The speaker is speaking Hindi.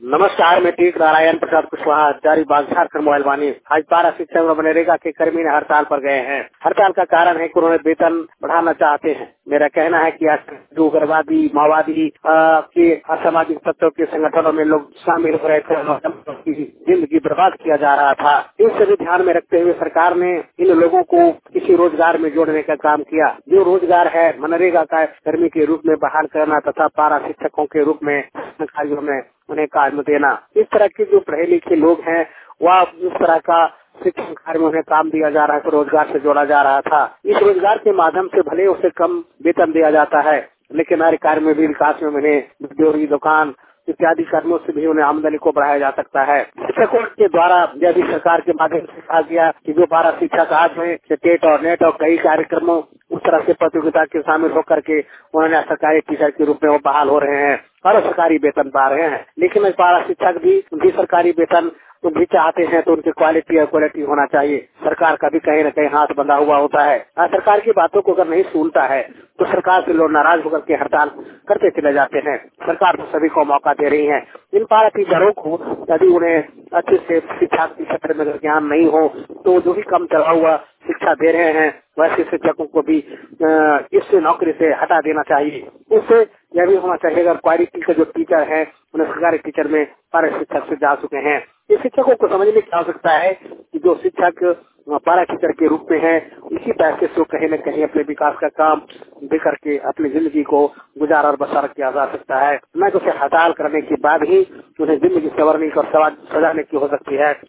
नमस्कार, मैं टी नारायण प्रसाद कुशवाहा, जारी बाग झारखंड मोबाइल वाणी। आज पारा शिक्षक और मनरेगा के कर्मी ने हड़ताल पर गए हैं। हड़ताल का कारण है कि उन्होंने वेतन बढ़ाना चाहते हैं। मेरा कहना है कि आज जो उग्रवादी माओवादी के असामाजिक तत्वों के संगठनों में लोग शामिल हो रहे थे, जिंदगी बर्बाद किया जा रहा था। इन सभी ध्यान में रखते हुए सरकार ने इन लोगों को किसी रोजगार में जोड़ने का काम किया। जो रोजगार है मनरेगा का कर्मी के रूप में बहाल करना तथा पारा शिक्षकों के रूप में कार्यों में उन्हें काम देना। इस तरह के जो पढ़े लिखे लोग हैं वह इस तरह का शिक्षण कार्य में उन्हें काम दिया जा रहा है तो रोजगार से जोड़ा जा रहा था। इस रोजगार के माध्यम से भले उसे कम वेतन दिया जाता है, लेकिन हर कार्य में भी विकास में उन्हें उद्योगी दुकान इत्यादि कर्मों से भी उन्हें आमदनी को बढ़ाया जा सकता है। शिक्षकों के द्वारा यह भी सरकार के माध्यम से कहा गया कि जो पारा शिक्षक आज में टेट और नेट और कई कार्यक्रमों उस तरह से प्रतियोगिता के शामिल होकर के उन्होंने सरकारी टीचर के रूप में वो बहाल हो रहे हैं और सरकारी वेतन पा रहे हैं। लेकिन पारा शिक्षक भी सरकारी वेतन तो भी चाहते हैं तो उनकी क्वालिटी होना चाहिए। सरकार का भी कहीं न कहीं हाथ बंधा हुआ होता है। सरकार की बातों को अगर नहीं सुनता है तो सरकार से लोग नाराज होकर के हड़ताल करते चले जाते हैं। सरकार तो सभी को मौका दे रही है। इन पारा टीचरों को यदि उन्हें अच्छे से शिक्षा के क्षेत्र में ज्ञान नहीं हो तो जो भी कम चला हुआ शिक्षा दे रहे हैं वैसे शिक्षकों को भी इस नौकरी से हटा देना चाहिए। इससे यह भी होना चाहिए अगर क्वालिटी के जो टीचर हैं उन्हें सरकारी टीचर में पारा शिक्षक से जा चुके हैं। इस शिक्षकों को समझने की आवश्यकता है कि जो शिक्षक पारा टीचर के रूप में है इसी पैसे से कहीं न कहीं अपने विकास का काम भी करके अपनी जिंदगी को गुजार और बसर किया जा सकता है। न कि उसे हड़ताल करने के बाद ही उन्हें जिंदगी संवरने और सजाने की हो सकती है।